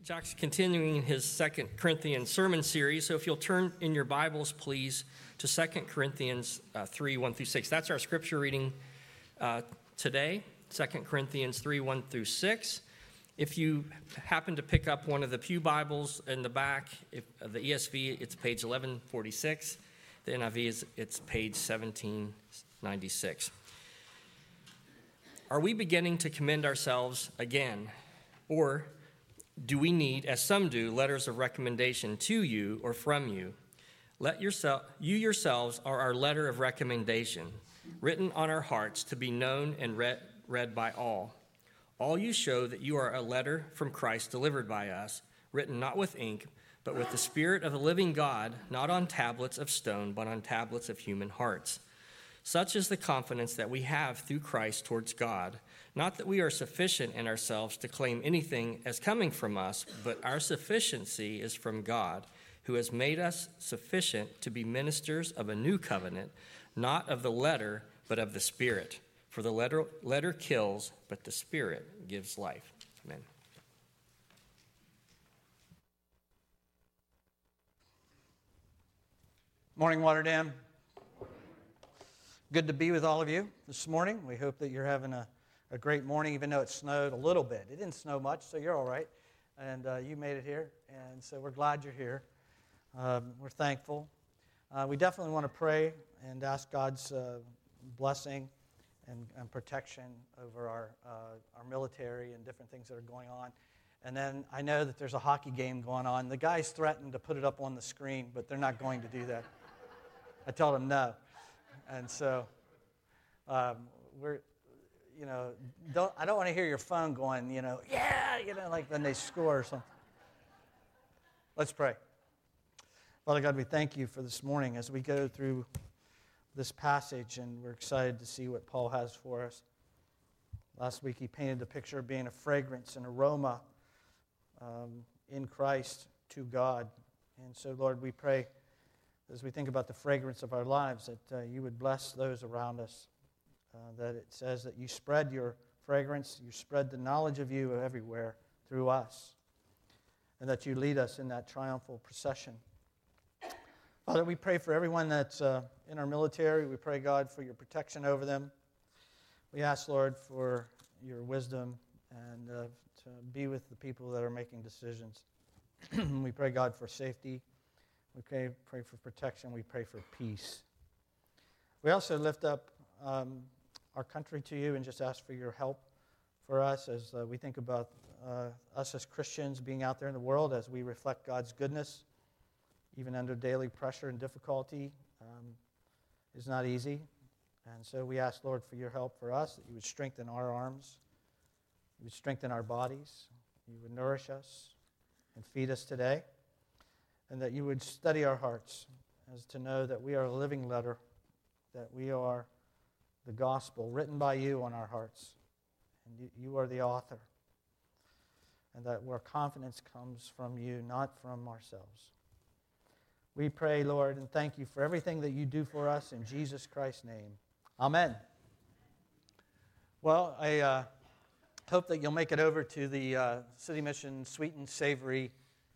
Jack's continuing his 2 Corinthians sermon series, so if you'll turn in your Bibles, please, to 2 Corinthians 3, 1 through 6. That's our scripture reading today, 2 Corinthians 3, 1 through 6. If you happen to pick up one of the pew Bibles in the back, the ESV, it's page 1146. The NIV, it's page 1796. Are we beginning to commend ourselves again, or do we need, as some do, letters of recommendation to you or from you? You yourselves are our letter of recommendation, written on our hearts to be known and read by all. All you show that you are a letter from Christ delivered by us, written not with ink, but with the Spirit of the living God, not on tablets of stone, but on tablets of human hearts. Such is the confidence that we have through Christ towards God. Not that we are sufficient in ourselves to claim anything as coming from us, but our sufficiency is from God, who has made us sufficient to be ministers of a new covenant, not of the letter, but of the Spirit. For the letter kills, but the Spirit gives life. Amen. Morning, Waterdam. Good to be with all of you this morning. We hope that you're having a great morning, even though it snowed a little bit. It didn't snow much, so you're all right. And you made it here, and so we're glad you're here. We're thankful. We definitely want to pray and ask God's blessing and protection over our military and different things that are going on. And then I know that there's a hockey game going on. The guys threatened to put it up on the screen, but they're not going to do that. I told them no. And so I don't want to hear your phone going, like when they score or something. Let's pray. Father God, we thank you for this morning as we go through this passage, and we're excited to see what Paul has for us. Last week he painted the picture of being a fragrance, an aroma in Christ to God. And so, Lord, we pray as we think about the fragrance of our lives that you would bless those around us, that it says that you spread your fragrance, you spread the knowledge of you everywhere through us, and that you lead us in that triumphal procession. Father, we pray for everyone that's in our military. We pray, God, for your protection over them. We ask, Lord, for your wisdom and to be with the people that are making decisions. We pray, God, for safety. We pray for protection. We pray for peace. We also lift up our country to you and just ask for your help for us as we think about us as Christians being out there in the world as we reflect God's goodness, even under daily pressure and difficulty, is not easy. And so we ask, Lord, for your help for us, that you would strengthen our arms, you would strengthen our bodies, you would nourish us and feed us today, and that you would steady our hearts as to know that we are a living letter, that we are the gospel written by you on our hearts, and you are the author, and that our confidence comes from you, not from ourselves. We pray, Lord, and thank you for everything that you do for us in Jesus Christ's name. Amen. Well, I hope that you'll make it over to the City Mission Sweet and Savory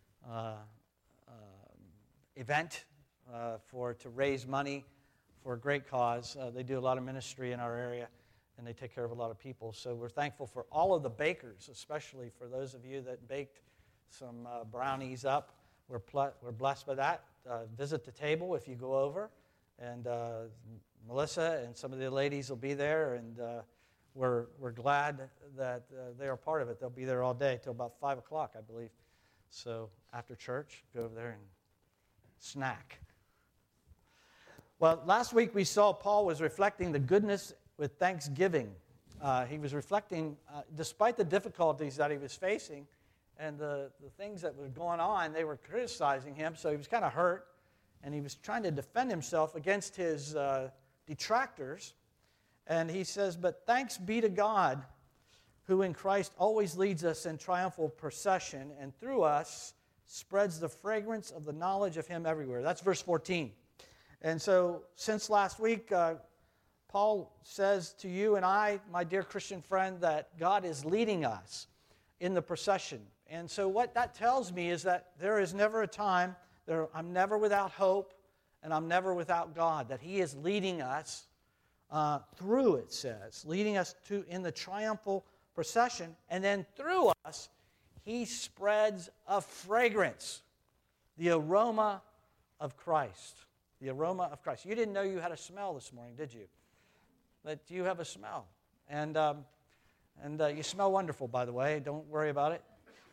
event to raise money for a great cause. They do a lot of ministry in our area, and they take care of a lot of people. So we're thankful for all of the bakers, especially for those of you that baked some brownies up. We're blessed by that. Visit the table if you go over, and Melissa and some of the ladies will be there, and we're glad that they are part of it. They'll be there all day till about 5 o'clock, I believe. So after church, go over there and snack. Well, last week we saw Paul was reflecting the goodness with thanksgiving. He was reflecting, despite the difficulties that he was facing and the things that were going on, they were criticizing him, so he was kind of hurt, and he was trying to defend himself against his detractors. And he says, "But thanks be to God, who in Christ always leads us in triumphal procession, and through us spreads the fragrance of the knowledge of him everywhere." That's verse 14. And so, since last week, Paul says to you and I, my dear Christian friend, that God is leading us in the procession. And so what that tells me is that there is never a time, I'm never without hope, and I'm never without God, that He is leading us through, it says, leading us in the triumphal procession, and then through us, He spreads a fragrance, the aroma of Christ. The aroma of Christ. You didn't know you had a smell this morning, did you? That you have a smell. And you smell wonderful, by the way. Don't worry about it.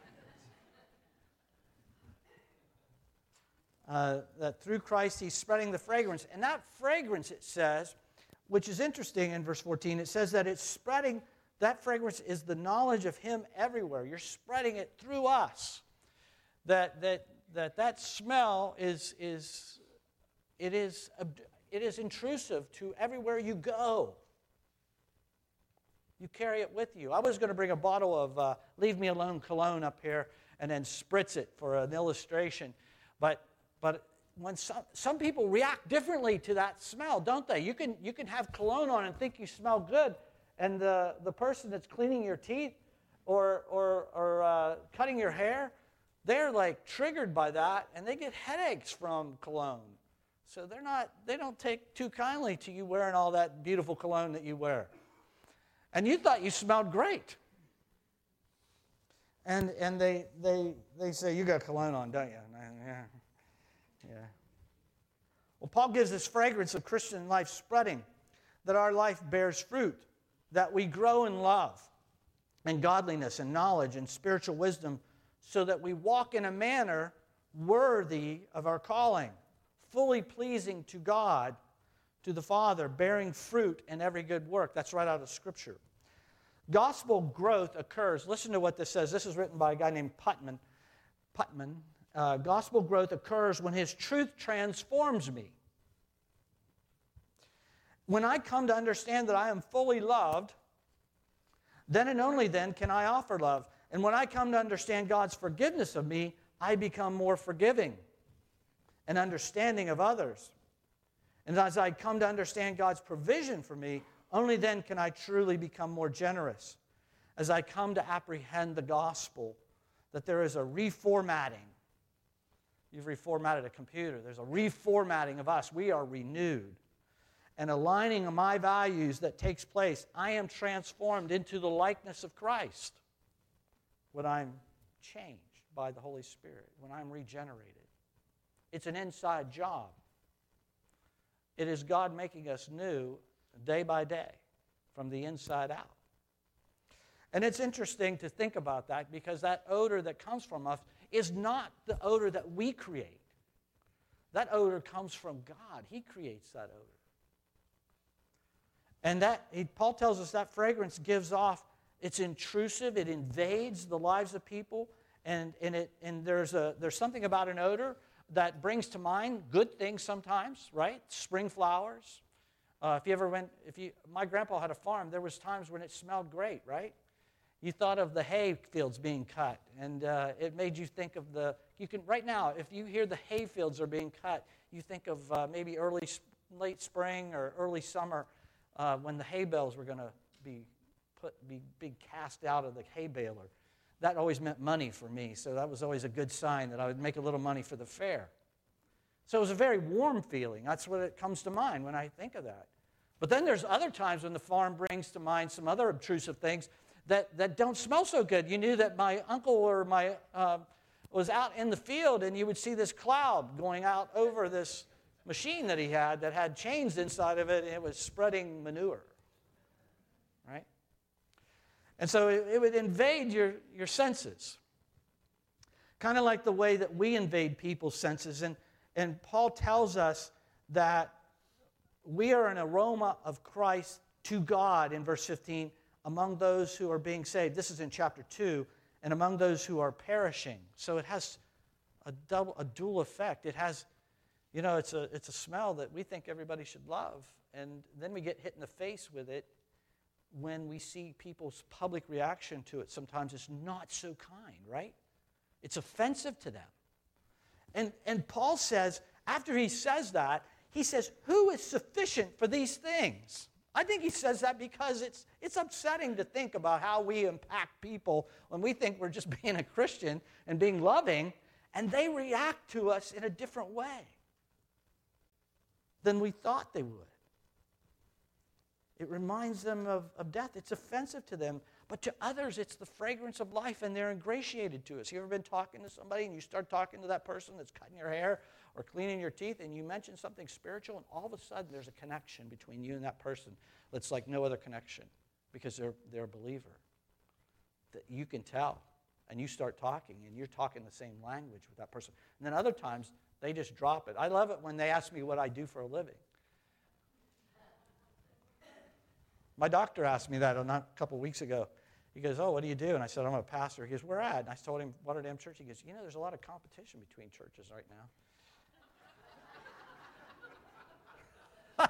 That through Christ He's spreading the fragrance. And that fragrance, it says, which is interesting in verse 14, it says that it's spreading, that fragrance is the knowledge of Him everywhere. You're spreading it through us. That smell is intrusive to everywhere you go. You carry it with you. I was going to bring a bottle of Leave Me Alone cologne up here and then spritz it for an illustration. But when some people react differently to that smell, don't they? You can have cologne on and think you smell good, and the person that's cleaning your teeth or cutting your hair, they're like triggered by that, and they get headaches from cologne. So they don't take too kindly to you wearing all that beautiful cologne that you wear. And you thought you smelled great. And they say, you got cologne on, don't you? Yeah. Well, Paul gives this fragrance of Christian life spreading, that our life bears fruit, that we grow in love and godliness and knowledge and spiritual wisdom, so that we walk in a manner worthy of our calling, fully pleasing to God, to the Father, bearing fruit in every good work. That's right out of Scripture. Gospel growth occurs. Listen to what this says. This is written by a guy named Putman. Gospel growth occurs when His truth transforms me. When I come to understand that I am fully loved, then and only then can I offer love. And when I come to understand God's forgiveness of me, I become more forgiving and understanding of others. And as I come to understand God's provision for me, only then can I truly become more generous. As I come to apprehend the gospel, that there is a reformatting. You've reformatted a computer. There's a reformatting of us. We are renewed. And aligning of my values that takes place, I am transformed into the likeness of Christ when I'm changed by the Holy Spirit, when I'm regenerated. It's an inside job. It is God making us new day by day from the inside out. And it's interesting to think about that, because that odor that comes from us is not the odor that we create. That odor comes from God. He creates that odor. And Paul tells us that fragrance gives off, it's intrusive, it invades the lives of people, and there's something about an odor that brings to mind good things sometimes, right? Spring flowers. My grandpa had a farm. There was times when it smelled great, right? You thought of the hay fields being cut, and it made you think of right now, if you hear the hay fields are being cut, you think of maybe late spring or early summer when the hay bales were going to be cast out of the hay baler. That always meant money for me, so that was always a good sign that I would make a little money for the fair. So it was a very warm feeling. That's what it comes to mind when I think of that. But then there's other times when the farm brings to mind some other obtrusive things that don't smell so good. You knew that my uncle or was out in the field, and you would see this cloud going out over this machine that he had that had chains inside of it, and it was spreading manure. Right? And so it would invade your senses. Kind of like the way that we invade people's senses. And Paul tells us that we are an aroma of Christ to God in verse 15 among those who are being saved. This is in chapter 2. And among those who are perishing. So it has a dual effect. It has, it's a smell that we think everybody should love. And then we get hit in the face with it when we see people's public reaction to it. Sometimes it's not so kind, right? It's offensive to them. And Paul says, after he says that, he says, who is sufficient for these things? I think he says that because it's upsetting to think about how we impact people when we think we're just being a Christian and being loving, and they react to us in a different way than we thought they would. It reminds them of death. It's offensive to them, but to others, it's the fragrance of life, and they're ingratiated to us. You ever been talking to somebody, and you start talking to that person that's cutting your hair or cleaning your teeth, and you mention something spiritual, and all of a sudden there's a connection between you and that person that's like no other connection because they're a believer. That you can tell, and you start talking, and you're talking the same language with that person. And then other times, they just drop it. I love it when they ask me what I do for a living. My doctor asked me that a couple weeks ago. He goes, "Oh, what do you do?" And I said, "I'm a pastor." He goes, "Where at?" And I told him, "Rotterdam Church." He goes, "You know, there's a lot of competition between churches right now."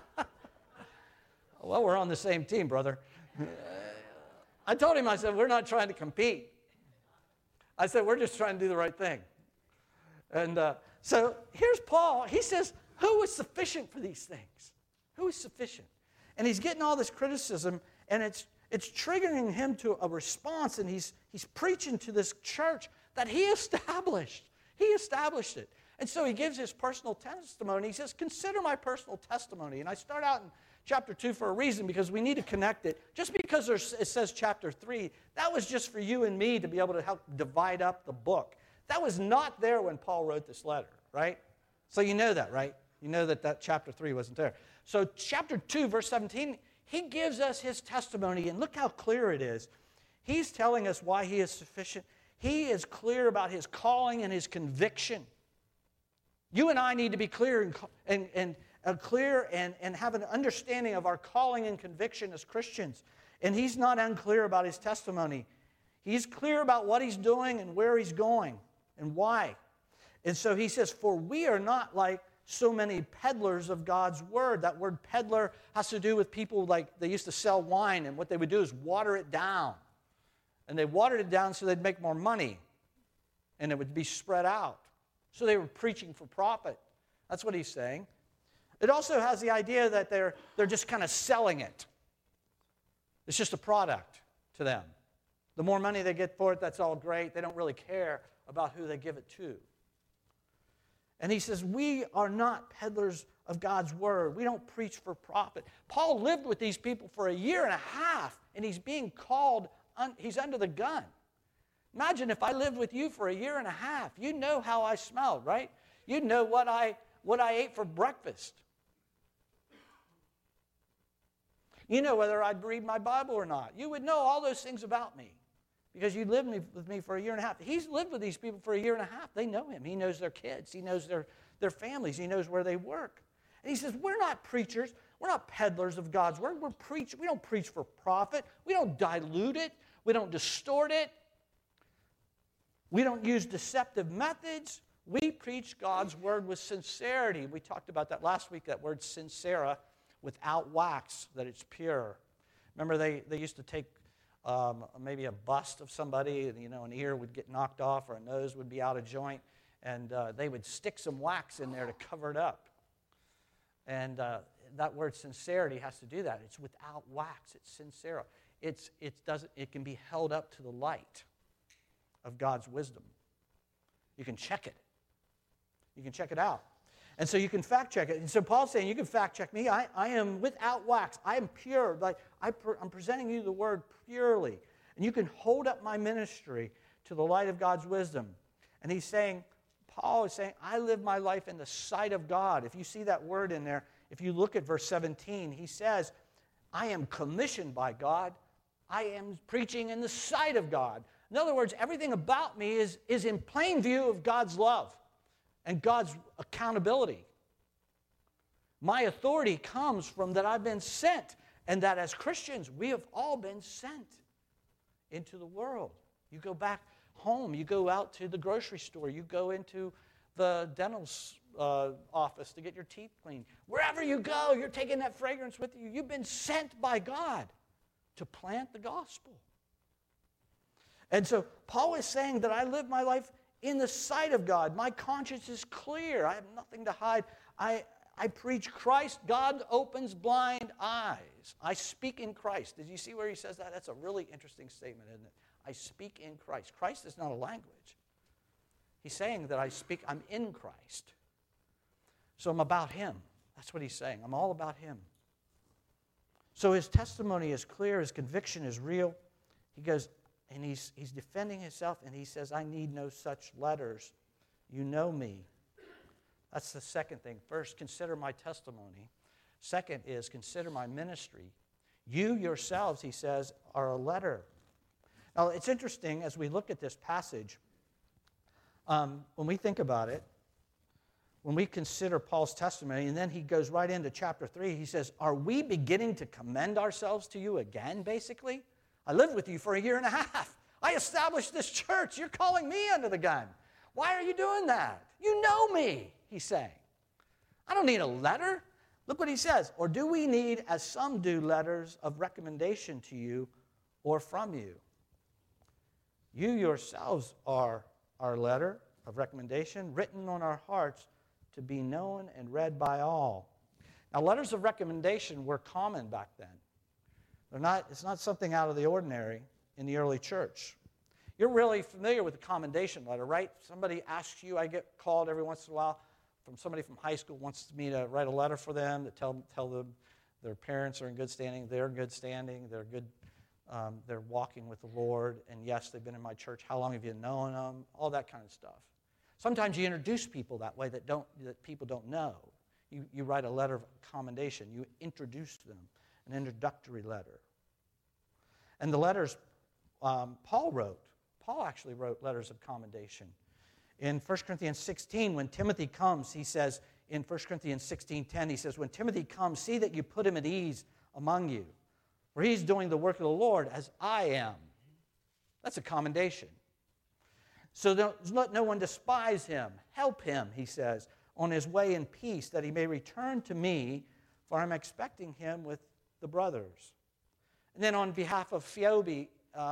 Well, we're on the same team, brother. I told him, I said, "We're not trying to compete." I said, "We're just trying to do the right thing." And so here's Paul. He says, who is sufficient for these things? Who is sufficient? And he's getting all this criticism, and it's triggering him to a response, and he's preaching to this church that he established. He established it. And so he gives his personal testimony. He says, "Consider my personal testimony." And I start out in chapter 2 for a reason, because we need to connect it. Just because it says chapter 3, that was just for you and me to be able to help divide up the book. That was not there when Paul wrote this letter, right? So you know that, right? You know that chapter 3 wasn't there. So chapter 2, verse 17, he gives us his testimony, and look how clear it is. He's telling us why he is sufficient. He is clear about his calling and his conviction. You and I need to be clear and have an understanding of our calling and conviction as Christians. And he's not unclear about his testimony. He's clear about what he's doing and where he's going and why. And so he says, "For we are not like so many peddlers of God's word." That word peddler has to do with people like they used to sell wine, and what they would do is water it down. And they watered it down so they'd make more money, and it would be spread out. So they were preaching for profit. That's what he's saying. It also has the idea that they're just kind of selling it. It's just a product to them. The more money they get for it, that's all great. They don't really care about who they give it to. And he says, we are not peddlers of God's word. We don't preach for profit. Paul lived with these people for a year and a half, and he's being called, he's under the gun. Imagine if I lived with you for a year and a half. You know how I smelled, right? You know what I ate for breakfast. You know whether I'd read my Bible or not. You would know all those things about me because you lived with me for a year and a half. He's lived with these people for a year and a half. They know him. He knows their kids. He knows their families. He knows where they work. And he says, we're not preachers. We're not peddlers of God's word. We don't preach for profit. We don't dilute it. We don't distort it. We don't use deceptive methods. We preach God's word with sincerity. We talked about that last week, that word sincera, without wax, that it's pure. Remember, they used to take maybe a bust of somebody, and, an ear would get knocked off or a nose would be out of joint, and they would stick some wax in there to cover it up. And that word sincerity has to do that. It's without wax. It's sincera. It can be held up to the light of God's wisdom. You can check it. You can check it out. And so you can fact check it. And so Paul's saying, you can fact check me. I am without wax. I am pure. I'm presenting you the word purely. And you can hold up my ministry to the light of God's wisdom. And Paul is saying, I live my life in the sight of God. If you see that word in there, if you look at verse 17, he says, I am commissioned by God. I am preaching in the sight of God. In other words, everything about me is in plain view of God's love and God's accountability. My authority comes from that I've been sent, and that as Christians, we have all been sent into the world. You go back home, you go out to the grocery store, you go into the dental office to get your teeth cleaned. Wherever you go, you're taking that fragrance with you. You've been sent by God to plant the gospel. And so Paul is saying that I live my life in the sight of God. My conscience is clear. I have nothing to hide. I preach Christ. God opens blind eyes. lies. I speak in Christ. Did you see where he says that? That's a really interesting statement, isn't it? I speak in Christ. Christ is not a language. He's saying that I'm in Christ. So I'm about him. That's what he's saying. I'm all about him. So his testimony is clear. His conviction is real. He goes, and he's defending himself, and he says, I need no such letters. You know me. That's the second thing. First, consider my testimony. Second is, consider my ministry. You yourselves, he says, are a letter. Now, it's interesting as we look at this passage, when we think about it, when we consider Paul's testimony, and then he goes right into chapter 3, he says, are we beginning to commend ourselves to you again, basically? I lived with you for a year and a half. I established this church. You're calling me under the gun. Why are you doing that? You know me, he's saying. I don't need a letter. Look what he says. Or do we need, as some do, letters of recommendation to you or from you? You yourselves are our letter of recommendation, written on our hearts to be known and read by all. Now, letters of recommendation were common back then. It's not something out of the ordinary in the early church. You're really familiar with the commendation letter, right? Somebody asks you, I get called every once in a while from somebody from high school wants me to write a letter for them to tell them their parents are in good standing, they're in good standing, they're walking with the Lord, and yes, they've been in my church. How long have you known them? All that kind of stuff. Sometimes you introduce people that way that people don't know. You write a letter of commendation. You introduce them, an introductory letter. And the letters Paul wrote. Paul actually wrote letters of commendation. In 1 Corinthians 16, when Timothy comes, he says, in 1 Corinthians 16:10, he says, when Timothy comes, see that you put him at ease among you, for he's doing the work of the Lord as I am. That's a commendation. So let no one despise him. Help him, he says, on his way in peace, that he may return to me, for I'm expecting him with the brothers. And then on behalf of Phoebe,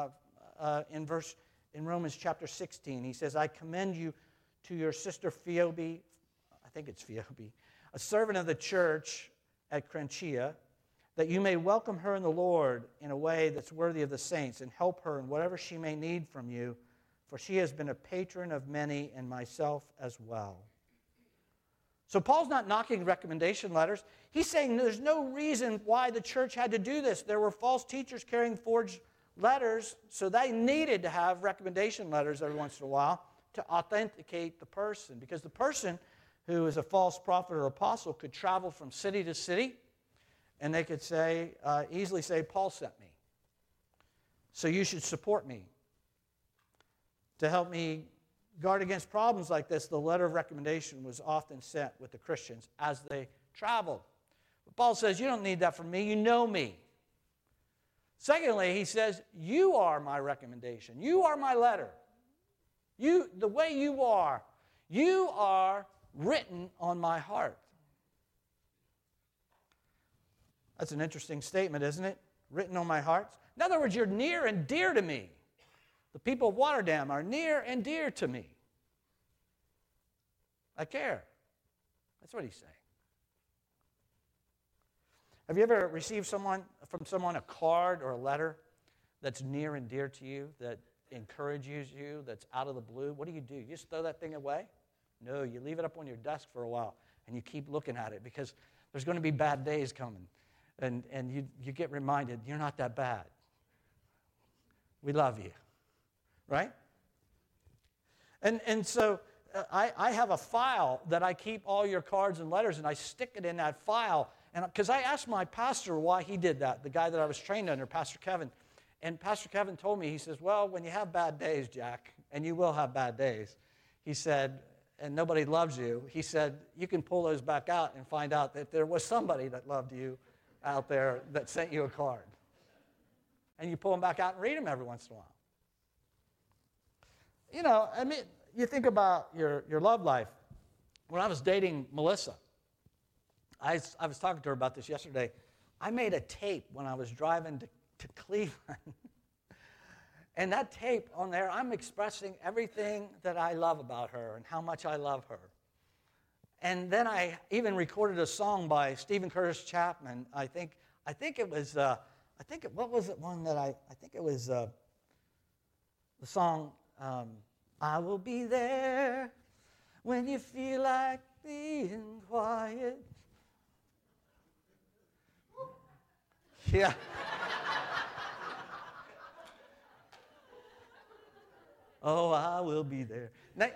in Romans chapter 16, he says, I commend you to your sister Phoebe, I think it's Phoebe, a servant of the church at Cenchrea, that you may welcome her in the Lord in a way that's worthy of the saints, and help her in whatever she may need from you, for she has been a patron of many, and myself as well. So Paul's not knocking recommendation letters. He's saying there's no reason why the church had to do this. There were false teachers carrying forged letters, so they needed to have recommendation letters every once in a while to authenticate the person, because the person who is a false prophet or apostle could travel from city to city, and they could easily say, Paul sent me, so you should support me. To help me guard against problems like this, the letter of recommendation was often sent with the Christians as they traveled. But Paul says, you don't need that from me, you know me. Secondly, he says, you are my recommendation. You are my letter. The way you are written on my heart. That's an interesting statement, isn't it? Written on my heart. In other words, you're near and dear to me. The people of Waterdam are near and dear to me. I care. That's what he's saying. Have you ever received from someone a card or a letter that's near and dear to you, that encourages you, that's out of the blue? What do? You just throw that thing away? No, you leave it up on your desk for a while, and you keep looking at it, because there's going to be bad days coming. And you get reminded, you're not that bad. We love you. Right? And so I have a file that I keep all your cards and letters, and I stick it in that file. And because I asked my pastor why he did that, the guy that I was trained under, Pastor Kevin. And Pastor Kevin told me, he says, well, when you have bad days, Jack, and you will have bad days, he said, and nobody loves you, he said, you can pull those back out and find out that there was somebody that loved you out there that sent you a card. And you pull them back out and read them every once in a while. You know, I mean, you think about your love life. When I was dating Melissa, I was talking to her about this yesterday. I made a tape when I was driving to Cleveland. And that tape on there, I'm expressing everything that I love about her and how much I love her. And then I even recorded a song by Stephen Curtis Chapman. I think I think it was, what was it one that I think it was the song, I will be there when you feel like being quiet. Yeah. Oh, I will be there. Now,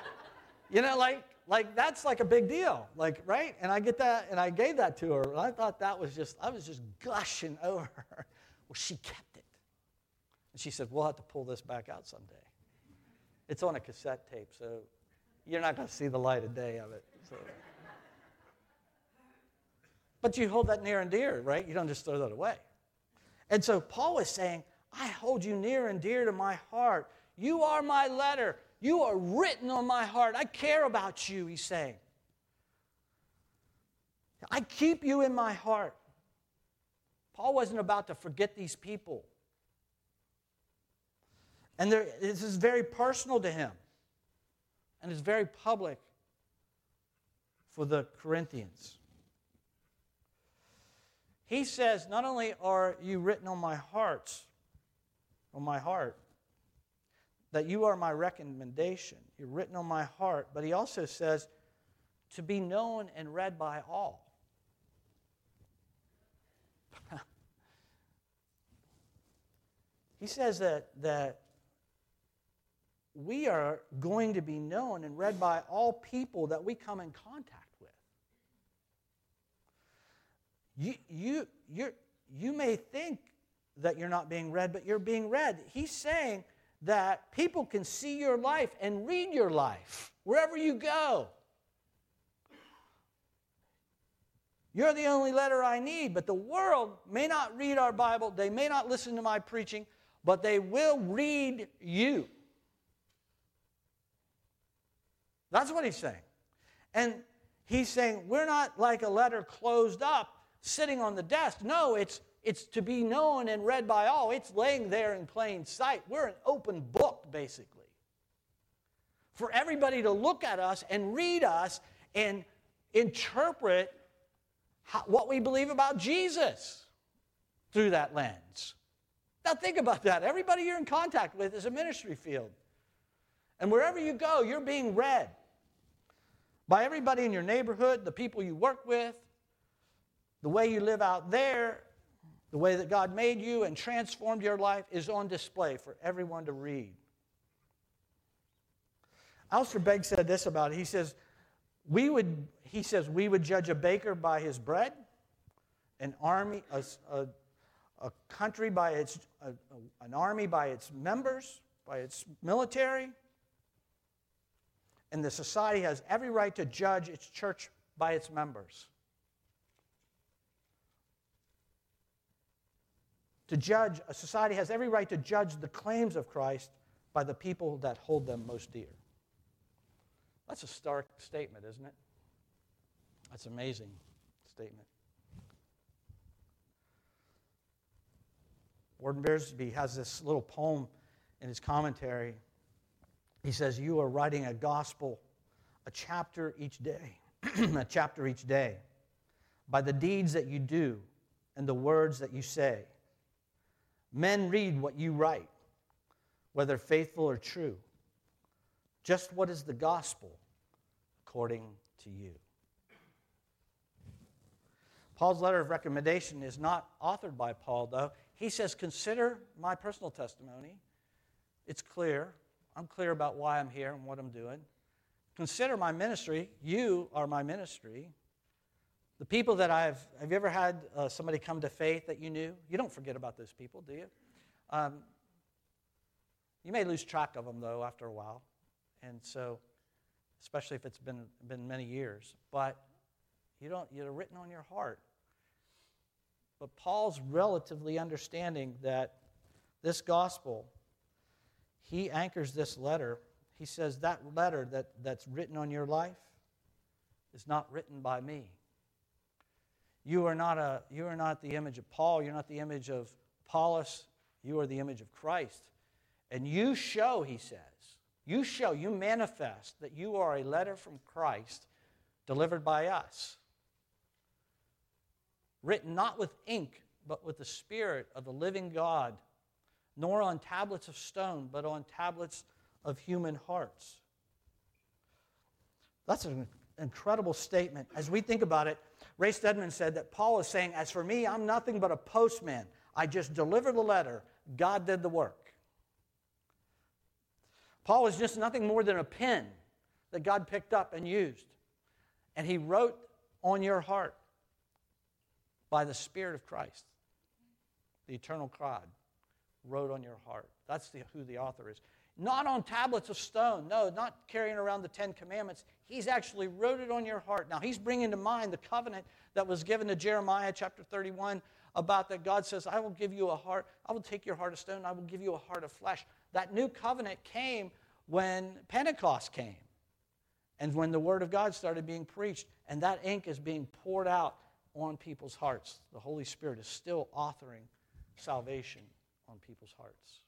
like that's like a big deal, like, right? And I get that, and I gave that to her, and I thought I was just gushing over her. Well, she kept it. And she said, we'll have to pull this back out someday. It's on a cassette tape, so you're not going to see the light of day of it. So. But you hold that near and dear, right? You don't just throw that away. And so Paul is saying, I hold you near and dear to my heart. You are my letter. You are written on my heart. I care about you, he's saying. I keep you in my heart. Paul wasn't about to forget these people. And this is very personal to him. And it's very public for the Corinthians. He says, not only are you written on my heart, that you are my recommendation. You're written on my heart. But he also says, to be known and read by all. He says that we are going to be known and read by all people that we come in contact with. You may think that you're not being read, but you're being read. He's saying that people can see your life and read your life wherever you go. You're the only letter I need, but the world may not read our Bible, they may not listen to my preaching, but they will read you. That's what he's saying. And he's saying we're not like a letter closed up, sitting on the desk. No, it's to be known and read by all. It's laying there in plain sight. We're an open book, basically, for everybody to look at us and read us and interpret what we believe about Jesus through that lens. Now think about that. Everybody you're in contact with is a ministry field. And wherever you go, you're being read by everybody in your neighborhood, the people you work with, the way you live out there, the way that God made you and transformed your life is on display for everyone to read. Alistair Begg said this about it. He says, we would judge a baker by his bread, an army, a country by an army by its members, by its military, and the society has every right to judge its church by its members. A society has every right to judge the claims of Christ by the people that hold them most dear. That's a stark statement, isn't it? That's an amazing statement. Warden Beersby has this little poem in his commentary. He says, you are writing a gospel, a chapter each day, a chapter each day, by the deeds that you do and the words that you say. Men read what you write, whether faithful or true. Just what is the gospel according to you? Paul's letter of recommendation is not authored by Paul, though. He says, consider my personal testimony. It's clear. I'm clear about why I'm here and what I'm doing. Consider my ministry. You are my ministry. The people that have you ever had somebody come to faith that you knew? You don't forget about those people, do you? You may lose track of them, though, after a while. And so, especially if it's been many years. But you're written on your heart. But Paul's relatively understanding that this gospel, he anchors this letter. He says that letter that's written on your life is not written by me. You are not the image of Paul. You're not the image of Apollos. You are the image of Christ. And you show, he says, you manifest that you are a letter from Christ delivered by us. written not with ink, but with the Spirit of the living God, nor on tablets of stone, but on tablets of human hearts. That's an incredible statement. As we think about it, Ray Stedman said that Paul is saying, as for me, I'm nothing but a postman. I just deliver the letter. God did the work. Paul is just nothing more than a pen that God picked up and used. And he wrote on your heart by the Spirit of Christ. The eternal God wrote on your heart. That's who the author is. Not on tablets of stone. No, not carrying around the 10 Commandments. He's actually wrote it on your heart. Now, he's bringing to mind the covenant that was given to Jeremiah chapter 31 about that God says, I will give you a heart. I will take your heart of stone. I will give you a heart of flesh. That new covenant came when Pentecost came and when the Word of God started being preached. And that ink is being poured out on people's hearts. The Holy Spirit is still authoring salvation on people's hearts.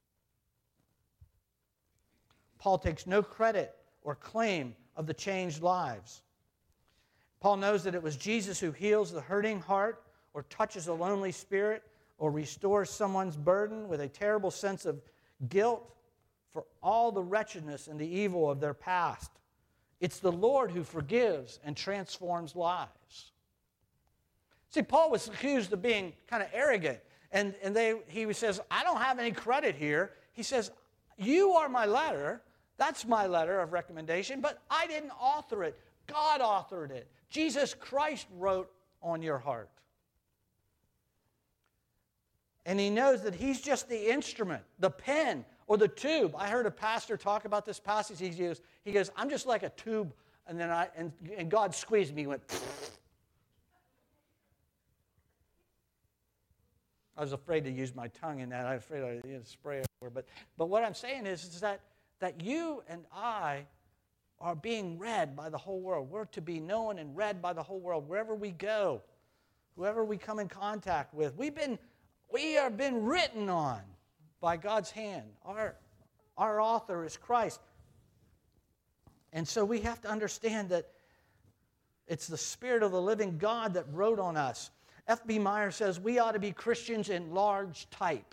Paul takes no credit or claim of the changed lives. Paul knows that it was Jesus who heals the hurting heart or touches a lonely spirit or restores someone's burden with a terrible sense of guilt for all the wretchedness and the evil of their past. It's the Lord who forgives and transforms lives. See, Paul was accused of being kind of arrogant. And he says, I don't have any credit here. He says, you are my letter. That's my letter of recommendation, but I didn't author it. God authored it. Jesus Christ wrote on your heart. And he knows that he's just the instrument, the pen, or the tube. I heard a pastor talk about this passage. He goes, I'm just like a tube, and God squeezed me. He went, pfft. I was afraid to use my tongue in that. I was afraid I'd spray everywhere. But what I'm saying is that you and I are being read by the whole world. We're to be known and read by the whole world wherever we go, whoever we come in contact with. We are been written on by God's hand. Our author is Christ. And so we have to understand that it's the Spirit of the living God that wrote on us. F.B. Meyer says we ought to be Christians in large type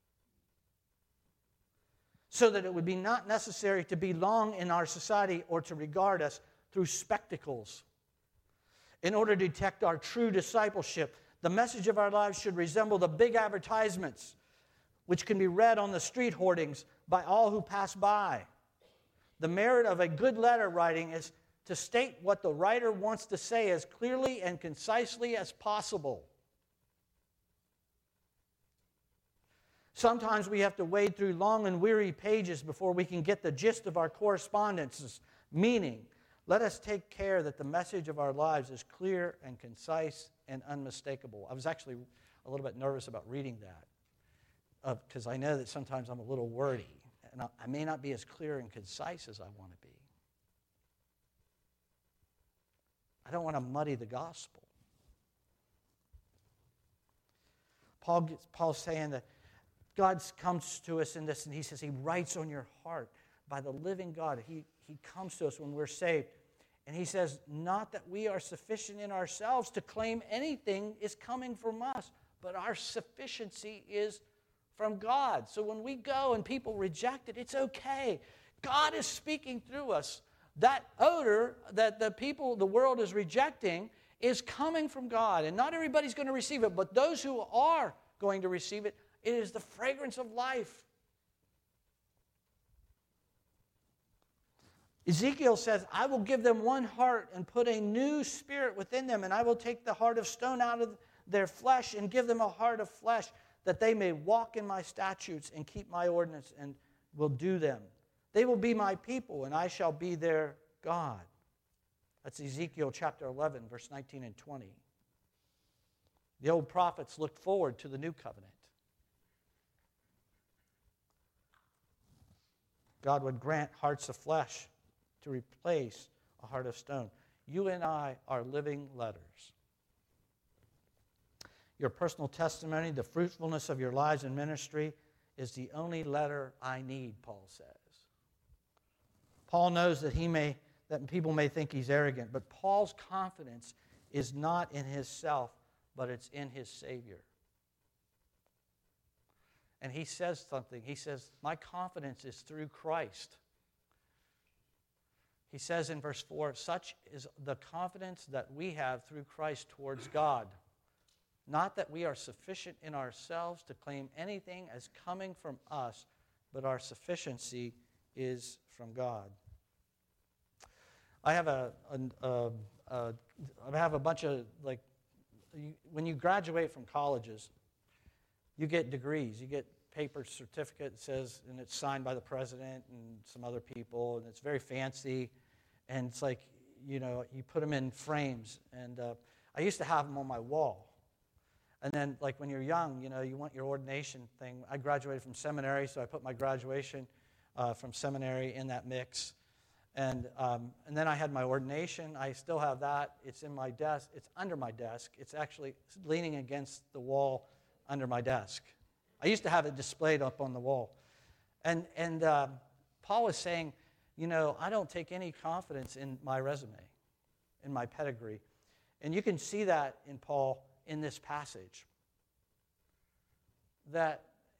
so that it would be not necessary to belong in our society or to regard us through spectacles. In order to detect our true discipleship, the message of our lives should resemble the big advertisements which can be read on the street hoardings by all who pass by. The merit of a good letter writing is to state what the writer wants to say as clearly and concisely as possible. Sometimes we have to wade through long and weary pages before we can get the gist of our correspondence's meaning. Let us take care that the message of our lives is clear and concise and unmistakable. I was actually a little bit nervous about reading that because I know that sometimes I'm a little wordy and I may not be as clear and concise as I want to be. I don't want to muddy the gospel. Paul's saying that God comes to us in this, and he says he writes on your heart by the living God. He comes to us when we're saved. And he says, not that we are sufficient in ourselves to claim anything is coming from us, but our sufficiency is from God. So when we go and people reject it, it's okay. God is speaking through us. That odor that the world is rejecting is coming from God. And not everybody's going to receive it, but those who are going to receive it, it is the fragrance of life. Ezekiel says, I will give them one heart and put a new spirit within them, and I will take the heart of stone out of their flesh and give them a heart of flesh, that they may walk in my statutes and keep my ordinance and will do them. They will be my people, and I shall be their God. That's Ezekiel chapter 11, verse 19 and 20. The old prophets looked forward to the new covenant. God would grant hearts of flesh to replace a heart of stone. You and I are living letters. Your personal testimony, the fruitfulness of your lives and ministry is the only letter I need, Paul says. Paul knows that people may think he's arrogant, but Paul's confidence is not in himself, but it's in his Savior. And he says something. He says, my confidence is through Christ. He says in verse 4, such is the confidence that we have through Christ towards God. Not that we are sufficient in ourselves to claim anything as coming from us, but our sufficiency is from God. I have a bunch of, like, when you graduate from colleges, you get degrees. You get paper certificate that says, and it's signed by the president and some other people, and it's very fancy. And it's like, you put them in frames. And I used to have them on my wall. And then, like, when you're young, you want your ordination thing. I graduated from seminary, so I put my graduation from seminary in that mix. And then I had my ordination. I still have that. It's in my desk. It's under my desk. It's actually leaning against the wall under my desk. I used to have it displayed up on the wall. And Paul was saying, I don't take any confidence in my resume, in my pedigree. And you can see that in Paul in this passage. That,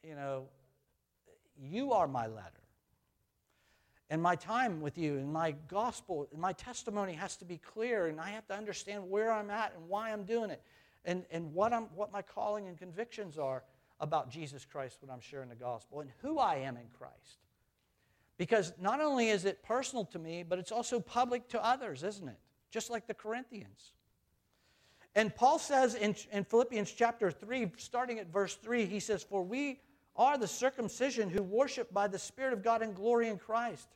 you are my letter. And my time with you and my gospel and my testimony has to be clear, and I have to understand where I'm at and why I'm doing it, and what my calling and convictions are about Jesus Christ when I'm sharing the gospel, and who I am in Christ. Because not only is it personal to me, but it's also public to others, isn't it? Just like the Corinthians. And Paul says in Philippians chapter 3, starting at verse 3, he says, for we are the circumcision who worship by the Spirit of God and glory in Christ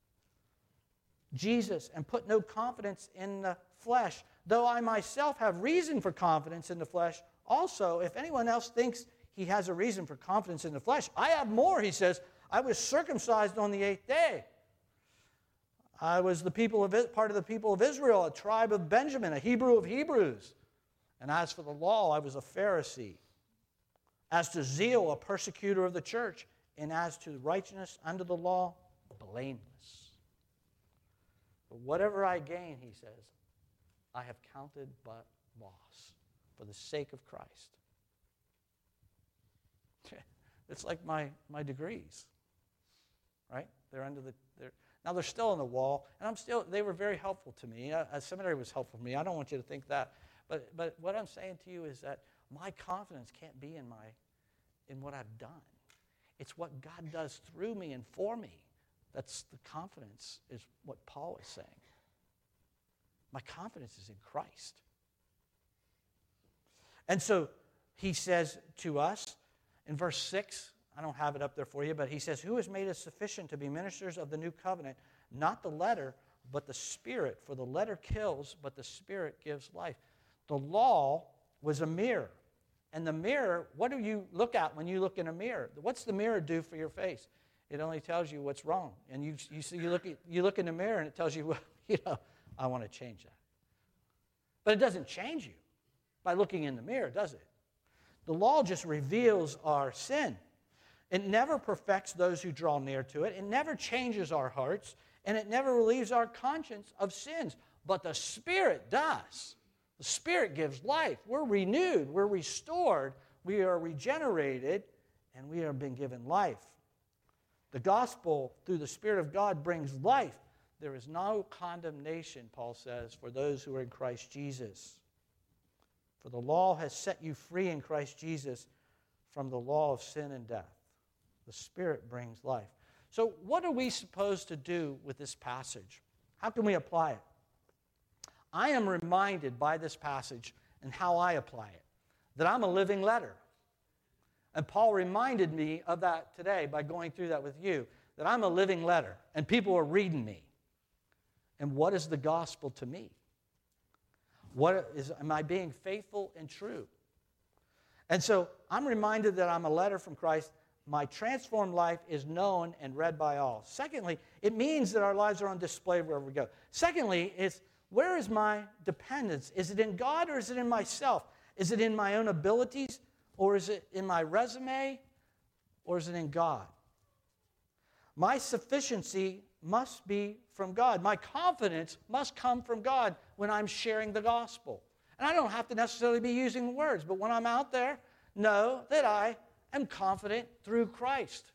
Jesus, and put no confidence in the flesh, though I myself have reason for confidence in the flesh. Also, if anyone else thinks he has a reason for confidence in the flesh, I have more, he says. I was circumcised on the 8th day. I was part of the people of Israel, a tribe of Benjamin, a Hebrew of Hebrews. And as for the law, I was a Pharisee. As to zeal, a persecutor of the church. And as to righteousness under the law, blameless. But whatever I gain, he says, I have counted but loss for the sake of Christ. It's like my degrees, right? Now they're still on the wall, and they were very helpful to me. Seminary was helpful for me. I don't want you to think that. But what I'm saying to you is that my confidence can't be in what I've done. It's what God does through me and for me. That's the confidence, is what Paul is saying. My confidence is in Christ. And so he says to us in verse 6, I don't have it up there for you, but he says, who has made us sufficient to be ministers of the new covenant, not the letter, but the Spirit? For the letter kills, but the Spirit gives life. The law was a mirror. And the mirror, what do you look at when you look in a mirror? What's the mirror do for your face? It only tells you what's wrong. And you look in the mirror and it tells you, well, I want to change that. But it doesn't change you by looking in the mirror, does it? The law just reveals our sin. It never perfects those who draw near to it. It never changes our hearts. And it never relieves our conscience of sins. But the Spirit does. The Spirit gives life. We're renewed. We're restored. We are regenerated. And we have been given life. The gospel, through the Spirit of God, brings life. There is no condemnation, Paul says, for those who are in Christ Jesus. For the law has set you free in Christ Jesus from the law of sin and death. The Spirit brings life. So what are we supposed to do with this passage? How can we apply it? I am reminded by this passage and how I apply it, that I'm a living letter. And Paul reminded me of that today by going through that with you, that I'm a living letter, and people are reading me. And what is the gospel to me? Am I being faithful and true? And so I'm reminded that I'm a letter from Christ. My transformed life is known and read by all. Secondly, it means that our lives are on display wherever we go. Secondly, where is my dependence? Is it in God or is it in myself? Is it in my own abilities, or is it in my resume, or is it in God? My sufficiency must be from God. My confidence must come from God when I'm sharing the gospel. And I don't have to necessarily be using words, but when I'm out there, know that I am confident through Christ.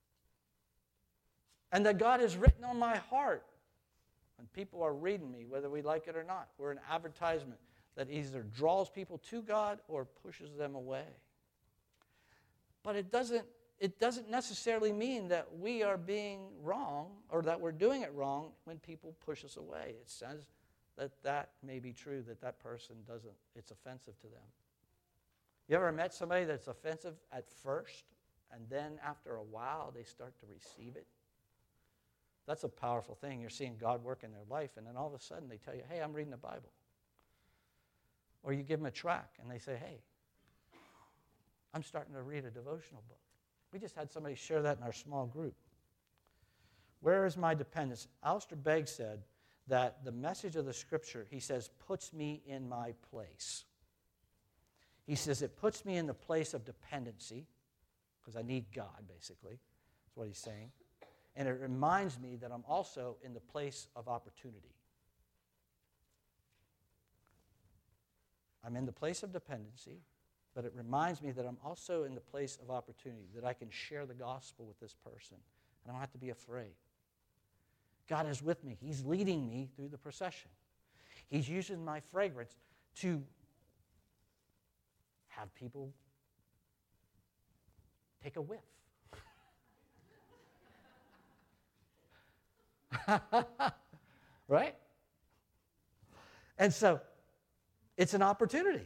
And that God is written on my heart. And people are reading me, whether we like it or not. We're an advertisement that either draws people to God or pushes them away. But it doesn't necessarily mean that we are being wrong or that we're doing it wrong when people push us away. It says that may be true, that person doesn't, it's offensive to them. You ever met somebody that's offensive at first, and then after a while they start to receive it? That's a powerful thing. You're seeing God work in their life, and then all of a sudden they tell you, hey, I'm reading the Bible. Or you give them a tract, and they say, hey, I'm starting to read a devotional book. We just had somebody share that in our small group. Where is my dependence? Alistair Begg said that the message of the Scripture, he says, puts me in my place. He says it puts me in the place of dependency, because I need God, basically. That's what he's saying. And it reminds me that I'm also in the place of opportunity. I'm in the place of dependency, but it reminds me that I'm also in the place of opportunity, that I can share the gospel with this person. I don't have to be afraid. God is with me. He's leading me through the procession. He's using my fragrance to have people take a whiff. Right? And so, it's an opportunity.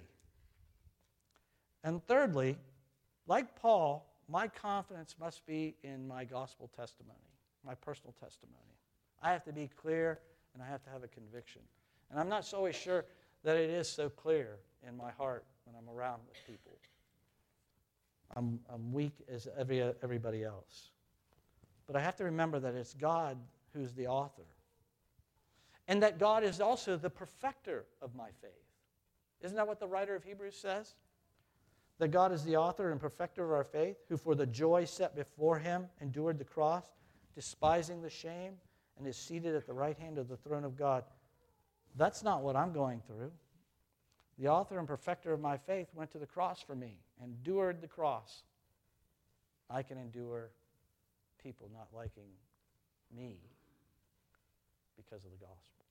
And thirdly, like Paul, my confidence must be in my gospel testimony, my personal testimony. I have to be clear, and I have to have a conviction. And I'm not always sure that it is so clear in my heart when I'm around with people. I'm weak as everybody else. But I have to remember that it's God who's the author. And that God is also the perfecter of my faith. Isn't that what the writer of Hebrews says? That God is the author and perfecter of our faith, who for the joy set before him endured the cross, despising the shame, and is seated at the right hand of the throne of God. That's not what I'm going through. The author and perfecter of my faith went to the cross for me, endured the cross. I can endure people not liking me because of the gospel.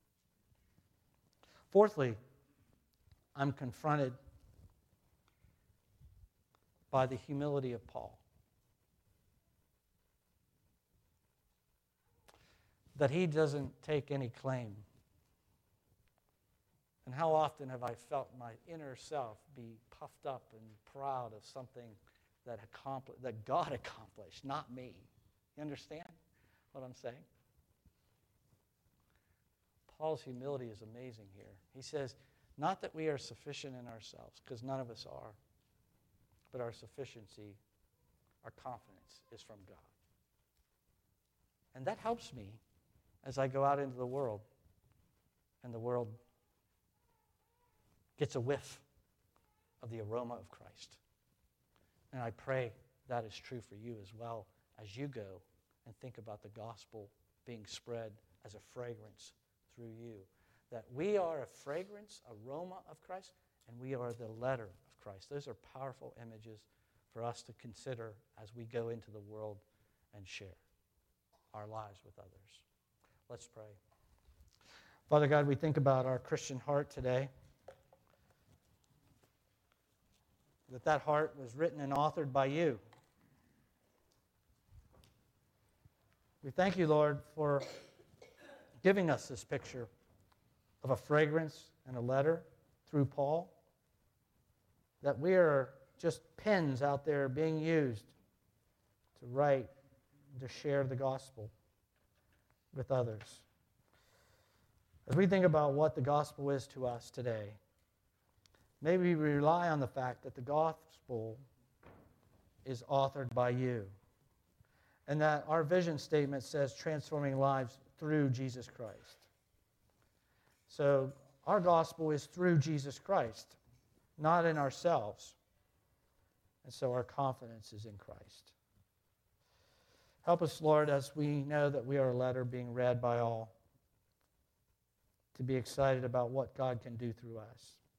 Fourthly, I'm confronted by the humility of Paul. That he doesn't take any claim. And how often have I felt my inner self be puffed up and proud of something that God accomplished, not me. You understand what I'm saying? Paul's humility is amazing here. He says, not that we are sufficient in ourselves, because none of us are, but our sufficiency, our confidence is from God. And that helps me as I go out into the world, and the world gets a whiff of the aroma of Christ. And I pray that is true for you as well as you go and think about the gospel being spread as a fragrance through you. That we are a fragrance, aroma of Christ, and we are the letter of Christ. Those are powerful images for us to consider as we go into the world and share our lives with others. Let's pray. Father God, we think about our Christian heart today. That heart was written and authored by you. We thank you, Lord, for giving us this picture of a fragrance and a letter through Paul. That we are just pens out there being used to write, to share the gospel with others. As we think about what the gospel is to us today, may we rely on the fact that the gospel is authored by you, and that our vision statement says transforming lives through Jesus Christ. So our gospel is through Jesus Christ, not in ourselves. And so our confidence is in Christ. Help us, Lord, as we know that we are a letter being read by all, to be excited about what God can do through us.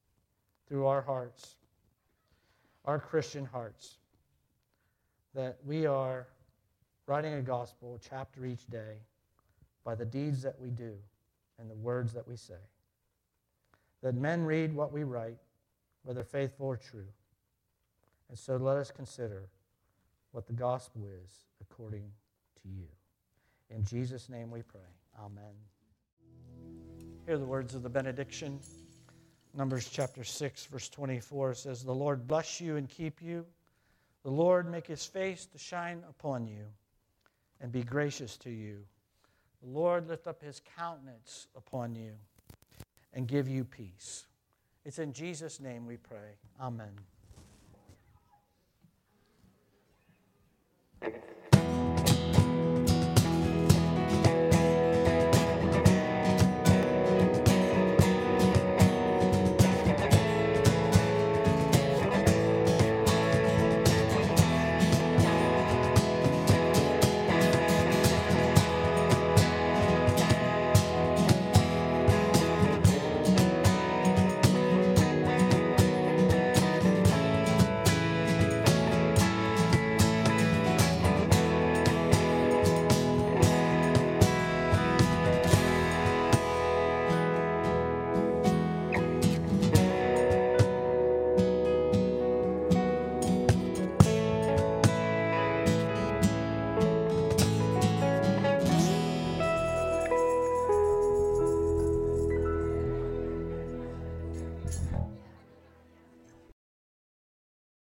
through our hearts, our Christian hearts, that we are writing a gospel chapter each day by the deeds that we do and the words that we say. That men read what we write, whether faithful or true. And so let us consider what the gospel is according to you. In Jesus' name we pray. Amen. Hear the words of the benediction. Numbers chapter 6, verse 24 says, "The Lord bless you and keep you. The Lord make his face to shine upon you and be gracious to you. The Lord lift up his countenance upon you and give you peace." It's in Jesus' name we pray. Amen.